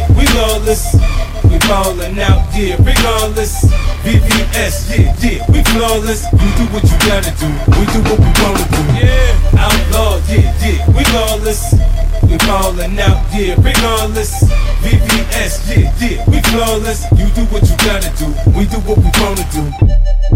yeah, we lawless. We ballin' out, yeah, regardless. VVS, yeah, yeah, we flawless. You do what you gotta do, we do what we wanna do. Yeah, outlaw, yeah, yeah, we lawless. We ballin' out, yeah, regardless. VVS, yeah, yeah, we flawless. You do what you gotta do, we do what we wanna do.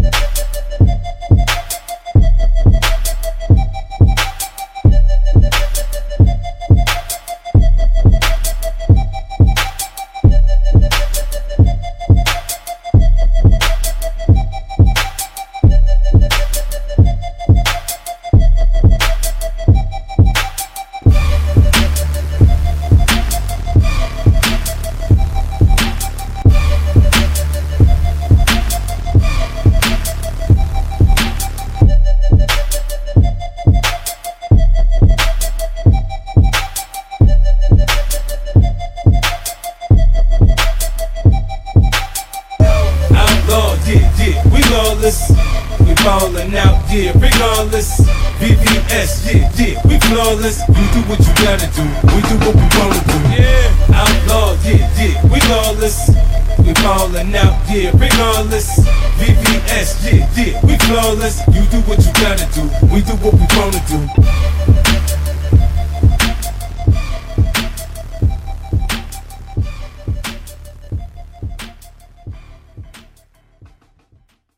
We ballin' out, yeah, regardless. VVS, yeah, yeah, we flawless. You do what you gotta do, we do what we wanna do. Yeah, outlaw, yeah, yeah, we lawless. We ballin' out, yeah, regardless. VVS, yeah, yeah, we flawless. You do what you gotta do, we do what we wanna do.